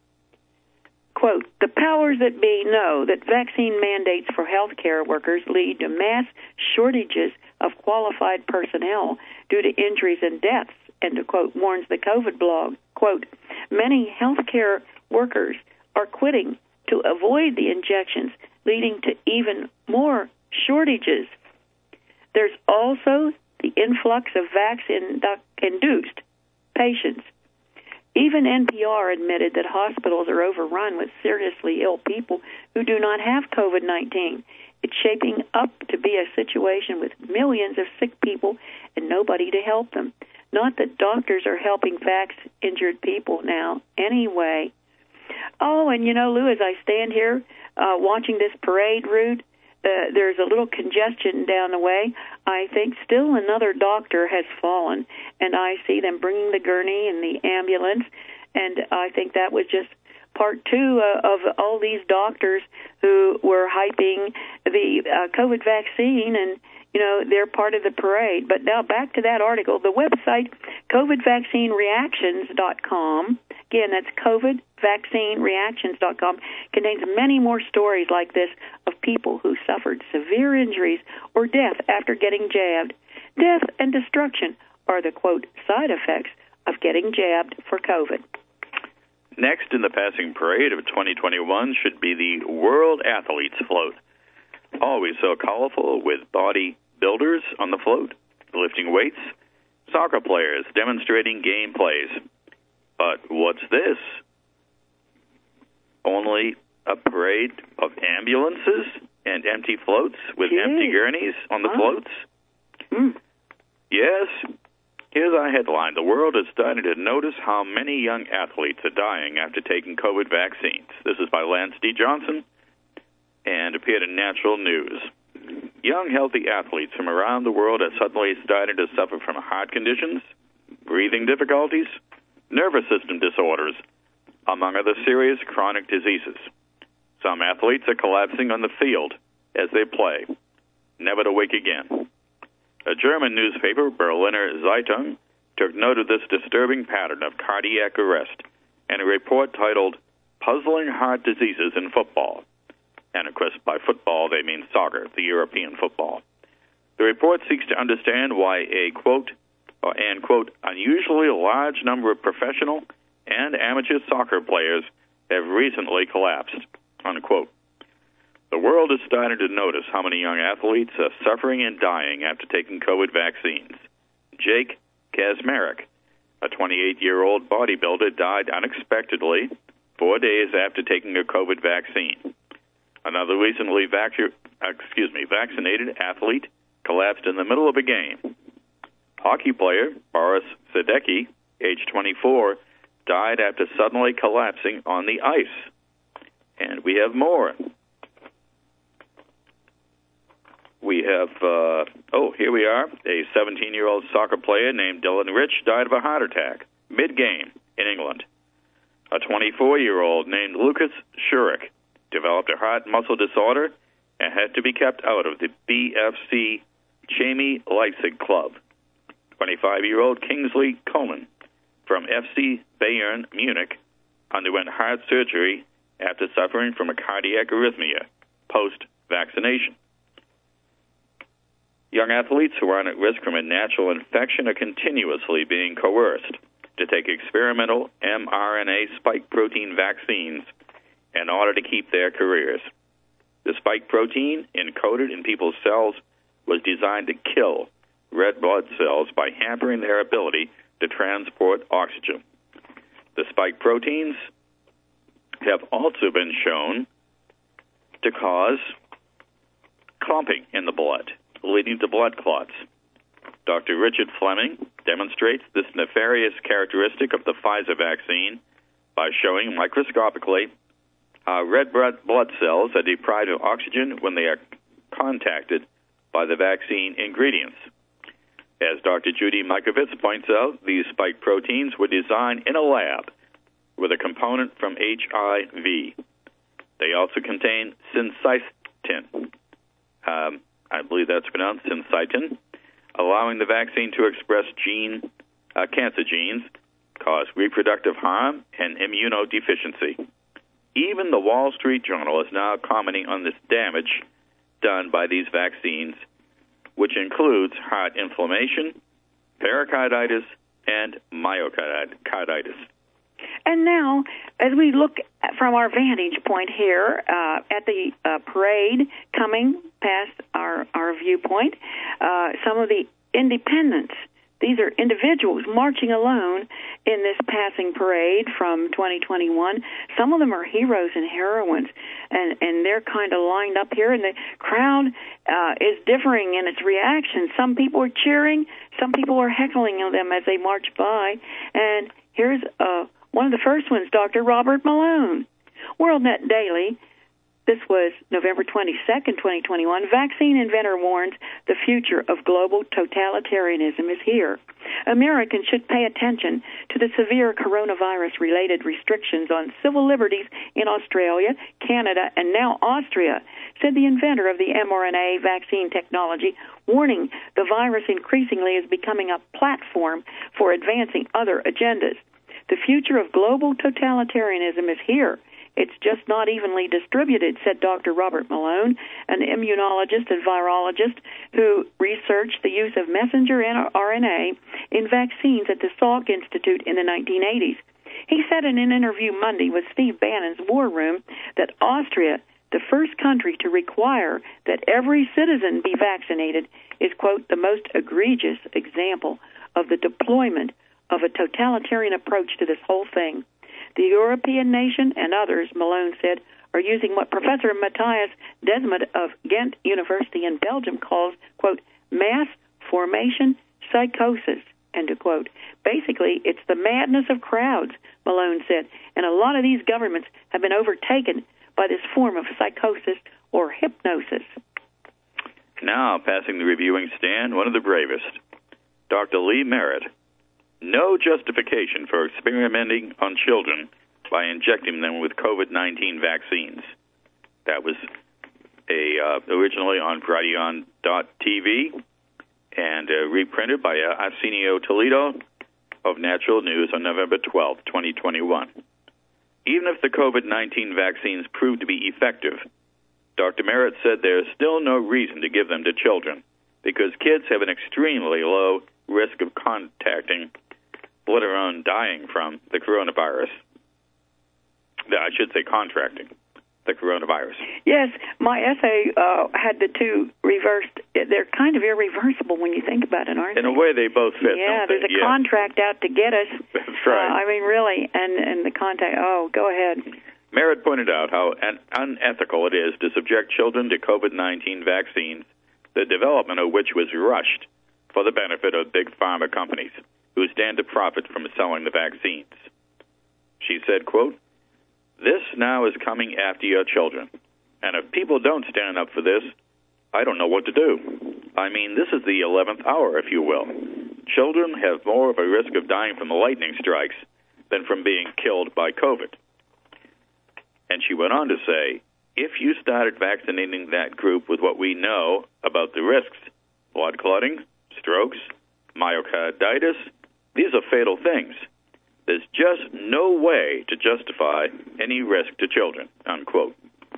S2: Quote, the powers that be know that vaccine mandates for healthcare workers lead to mass shortages of qualified personnel due to injuries and deaths, end of quote, warns the COVID blog. Quote, many healthcare workers are quitting to avoid the injections, leading to even more shortages. There's also the influx of vaccine-induced patients. Even NPR admitted that hospitals are overrun with seriously ill people who do not have COVID-19. It's shaping up to be a situation with millions of sick people and nobody to help them. Not that doctors are helping vax-injured people now anyway. Oh, and you know, Lou, as I stand here watching this parade route, there's a little congestion down the way. I think still another doctor has fallen, and I see them bringing the gurney and the ambulance, and I think that was just part 2 of all these doctors who were hyping the COVID vaccine, and, they're part of the parade. But now back to that article. The website, COVIDvaccinereactions.com, again, that's COVIDvaccinereactions.com, contains many more stories like this of people who suffered severe injuries or death after getting jabbed. Death and destruction are the, quote, side effects of getting jabbed for COVID.
S1: Next in the passing parade of 2021 should be the World Athletes Float. Always so colorful, with bodybuilders on the float, lifting weights, soccer players demonstrating game plays. But what's this? Only a parade of ambulances and empty floats with empty gurneys on the floats? Yes. Here's our headline. The world is starting to notice how many young athletes are dying after taking COVID vaccines. This is by Lance D. Johnson and appeared in Natural News. Young, healthy athletes from around the world are suddenly starting to suffer from heart conditions, breathing difficulties, nervous system disorders, among other serious chronic diseases. Some athletes are collapsing on the field as they play, never to wake again. A German newspaper, Berliner Zeitung, took note of this disturbing pattern of cardiac arrest in a report titled Puzzling Heart Diseases in Football. And, of course, by football, they mean soccer, the European football. The report seeks to understand why a, quote, unusually large number of professional and amateur soccer players have recently collapsed, unquote. The world is starting to notice how many young athletes are suffering and dying after taking COVID vaccines. Jake Kaczmarek, a 28-year-old bodybuilder, died unexpectedly 4 days after taking a COVID vaccine. Another recently vaccinated athlete collapsed in the middle of a game. Hockey player Boris Sadecki, age 24, died after suddenly collapsing on the ice. And we have more. We have, here we are. A 17-year-old soccer player named Dylan Rich died of a heart attack mid-game in England. A 24-year-old named Lucas Schurig developed a heart muscle disorder and had to be kept out of the BFC Chemie Leipzig club. 25-year-old Kingsley Coman from FC Bayern Munich underwent heart surgery after suffering from a cardiac arrhythmia post-vaccination. Young athletes who are at risk from a natural infection are continuously being coerced to take experimental mRNA spike protein vaccines in order to keep their careers. The spike protein encoded in people's cells was designed to kill red blood cells by hampering their ability to transport oxygen. The spike proteins have also been shown to cause clumping in the blood, leading to blood clots. Dr. Richard Fleming demonstrates this nefarious characteristic of the Pfizer vaccine by showing microscopically how red blood cells are deprived of oxygen when they are contacted by the vaccine ingredients. As Dr. Judy Mikovits points out, these spike proteins were designed in a lab with a component from HIV. They also contain syncytin. I believe that's pronounced syncytin, allowing the vaccine to express cancer genes, cause reproductive harm, and immunodeficiency. Even the Wall Street Journal is now commenting on this damage done by these vaccines, which includes heart inflammation, pericarditis, and myocarditis.
S2: And now, as we look from our vantage point here at the parade coming past our viewpoint, some of the independents, these are individuals marching alone in this passing parade from 2021. Some of them are heroes and heroines, and they're kind of lined up here, and the crowd is differing in its reaction. Some people are cheering, some people are heckling them as they march by, and here's one of the first ones, Dr. Robert Malone. WorldNet Daily This was November 22nd, 2021. Vaccine inventor warns the future of global totalitarianism is here. Americans should pay attention to the severe coronavirus-related restrictions on civil liberties in Australia, Canada, and now Austria, said the inventor of the mRNA vaccine technology, warning the virus increasingly is becoming a platform for advancing other agendas. The future of global totalitarianism is here. It's just not evenly distributed, said Dr. Robert Malone, an immunologist and virologist who researched the use of messenger RNA in vaccines at the Salk Institute in the 1980s. He said in an interview Monday with Steve Bannon's War Room that Austria, the first country to require that every citizen be vaccinated, is, quote, the most egregious example of the deployment of a totalitarian approach to this whole thing. The European nation and others, Malone said, are using what Professor Matthias Desmet of Ghent University in Belgium calls, quote, mass formation psychosis, end of quote. Basically, it's the madness of crowds, Malone said, and a lot of these governments have been overtaken by this form of psychosis or hypnosis.
S1: Now, passing the reviewing stand, one of the bravest, Dr. Lee Merritt. No justification for experimenting on children by injecting them with COVID-19 vaccines. That was originally on Brighteon.tv and reprinted by Arsenio Toledo of Natural News on November 12, 2021. Even if the COVID-19 vaccines prove to be effective, Dr. Merritt said there is still no reason to give them to children because kids have an extremely low risk of contracting, let alone dying from the coronavirus. I should say contracting the coronavirus.
S2: Yes, my essay had the two reversed. They're kind of irreversible when you think about it, aren't they?
S1: In a way, they both fit.
S2: Yeah, there's a contract out to get us.
S1: That's right.
S2: I mean, really, and the contract. Oh, go ahead.
S1: Merritt pointed out how unethical it is to subject children to COVID-19 vaccines, the development of which was rushed for the benefit of big pharma companies who stand to profit from selling the vaccines. She said, quote, this now is coming after your children, and if people don't stand up for this, I don't know what to do. I mean, this is the 11th hour, if you will. Children have more of a risk of dying from the lightning strikes than from being killed by COVID. And she went on to say, if you started vaccinating that group with what we know about the risks, blood clotting, strokes, myocarditis, these are fatal things. There's just no way to justify any risk to children, unquote.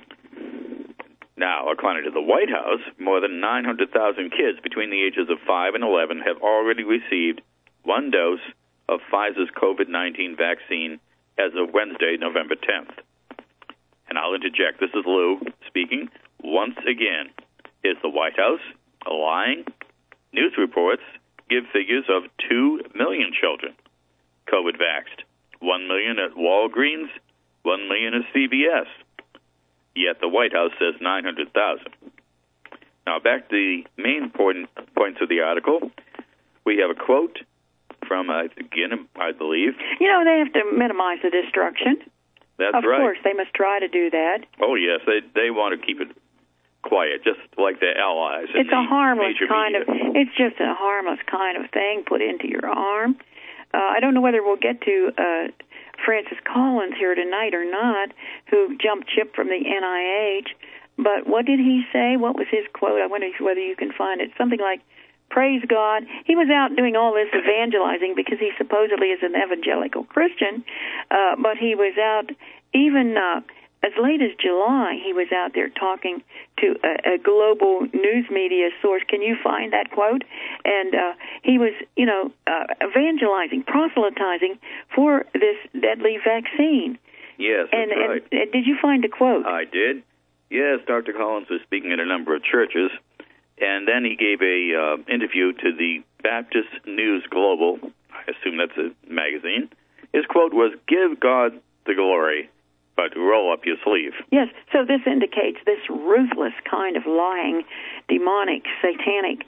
S1: Now, according to the White House, more than 900,000 kids between the ages of 5 and 11 have already received one dose of Pfizer's COVID-19 vaccine as of Wednesday, November 10th. And I'll interject, this is Lou speaking. Once again, is the White House lying? News reports give figures of 2 million children COVID-vaxxed, 1 million at Walgreens, 1 million at CVS. Yet the White House says 900,000. Now, back to the main points of the article. We have a quote from, again, I believe.
S2: You know, they have to minimize the destruction.
S1: That's right.
S2: Of course, they must try to do that.
S1: Oh, yes, they want to keep it quiet, just like their allies.
S2: It's a harmless kind
S1: media.
S2: it's just a harmless kind of thing put into your arm. I don't know whether we'll get to Francis Collins here tonight or not, who jumped ship from the NIH. But what did he say? What was his quote? I wonder whether you can find it. Something like, praise God. He was out doing all this evangelizing because he supposedly is an evangelical Christian, but he was out even as late as July. He was out there talking to a global news media source. Can you find that quote? And he was, evangelizing, proselytizing for this deadly vaccine.
S1: Yes, that's right.
S2: And did you find the quote?
S1: I did. Yes, Dr. Collins was speaking at a number of churches, and then he gave a interview to the Baptist News Global. I assume that's a magazine. His quote was, "Give God the glory, but roll up your sleeve."
S2: Yes, so this indicates this ruthless kind of lying, demonic, satanic,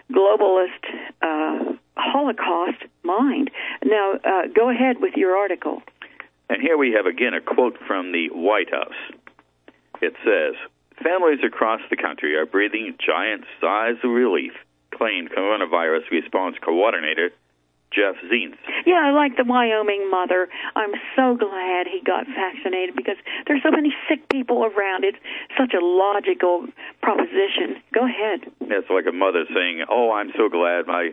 S2: globalist, Holocaust mind. Now, go ahead with your article.
S1: And here we have, again, a quote from the White House. It says, families across the country are breathing giant sighs of relief, claimed coronavirus response coordinator Jeff Zients.
S2: Yeah, I like the Wyoming mother. I'm so glad he got vaccinated because there's so many sick people around. It's such a logical proposition. Go ahead.
S1: It's like a mother saying, "Oh, I'm so glad my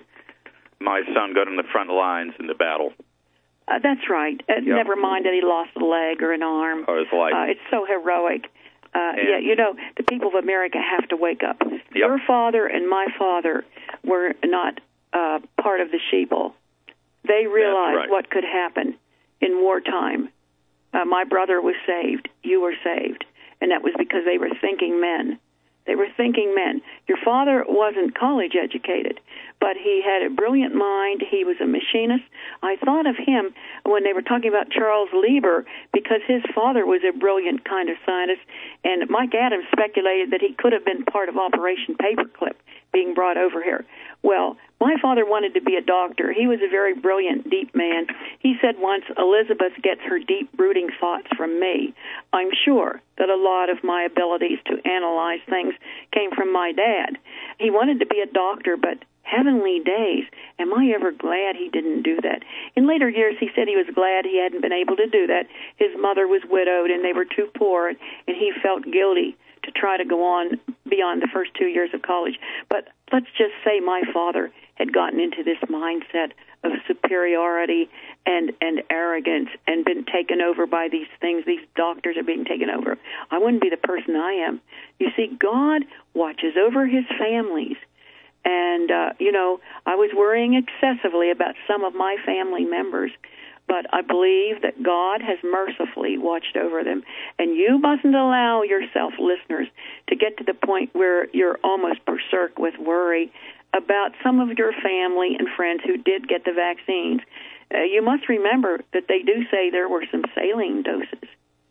S1: son got in the front lines in the battle."
S2: That's right. Never mind that he lost a leg or an arm.
S1: Or his life.
S2: It's so heroic. Yeah, you know, the people of America have to wake up.
S1: Yep.
S2: Your father and my father were not part of the sheeple. They realized what could happen in wartime. My brother was saved. You were saved. And that was because they were thinking men. They were thinking men. Your father wasn't college educated, but he had a brilliant mind. He was a machinist. I thought of him when they were talking about Charles Lieber because his father was a brilliant kind of scientist, and Mike Adams speculated that he could have been part of Operation Paperclip being brought over here. Well, my father wanted to be a doctor. He was a very brilliant, deep man. He said once, Elizabeth gets her deep, brooding thoughts from me. I'm sure that a lot of my abilities to analyze things came from my dad. He wanted to be a doctor, but heavenly days, am I ever glad he didn't do that? In later years, he said he was glad he hadn't been able to do that. His mother was widowed, and they were too poor, and he felt guilty to try to go on beyond the first 2 years of college. But let's just say my father had gotten into this mindset of superiority and arrogance and been taken over by these things. These doctors are being taken over. I wouldn't be the person I am. You see, God watches over his families. And, I was worrying excessively about some of my family members, but I believe that God has mercifully watched over them. And you mustn't allow yourself, listeners, to get to the point where you're almost berserk with worry about some of your family and friends who did get the vaccines. You must remember that they do say there were some saline doses.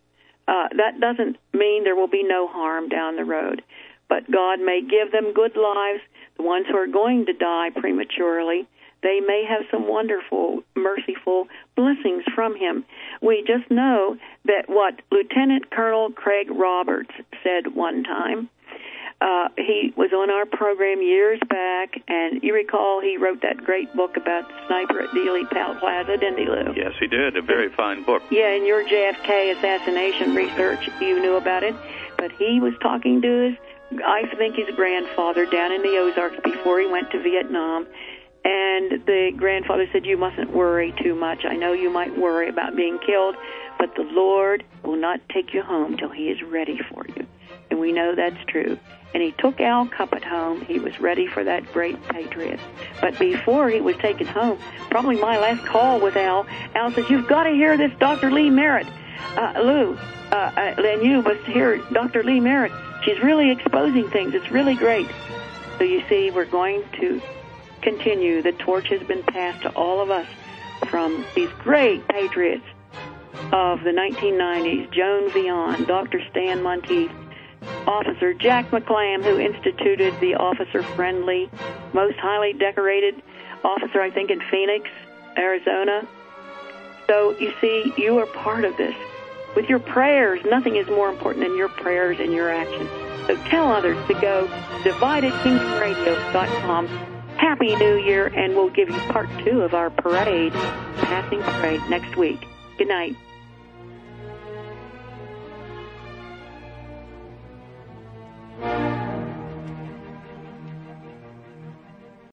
S2: That doesn't mean there will be no harm down the road, but God may give them good lives. The ones who are going to die prematurely, they may have some wonderful, merciful blessings from him. We just know that what Lieutenant Colonel Craig Roberts said one time, he was on our program years back, and you recall he wrote that great book about the sniper at Dealey Plaza, didn't he, Lou?
S1: Yes, he did. A very fine book.
S2: Yeah, in your JFK assassination research, you knew about it. But he was talking to I think his grandfather down in the Ozarks before he went to Vietnam. And the grandfather said, you mustn't worry too much. I know you might worry about being killed, but the Lord will not take you home till he is ready for you. And we know that's true. And he took Al Cuppett home. He was ready for that great patriot. But before he was taken home, probably my last call with Al says, you've got to hear this Dr. Lee Merritt. Lou, and you must hear Dr. Lee Merritt. She's really exposing things. It's really great. So you see, we're going to continue. The torch has been passed to all of us from these great patriots of the 1990s, Joan Vion, Dr. Stan Monteith, Officer Jack McClam, who instituted the officer-friendly, most highly decorated officer, I think, in Phoenix, Arizona. So you see, you are part of this. With your prayers, nothing is more important than your prayers and your actions. So tell others to go DividedKingdomRadio.com. Happy New Year, and we'll give you part 2 of our parade, passing parade, next week. Good night.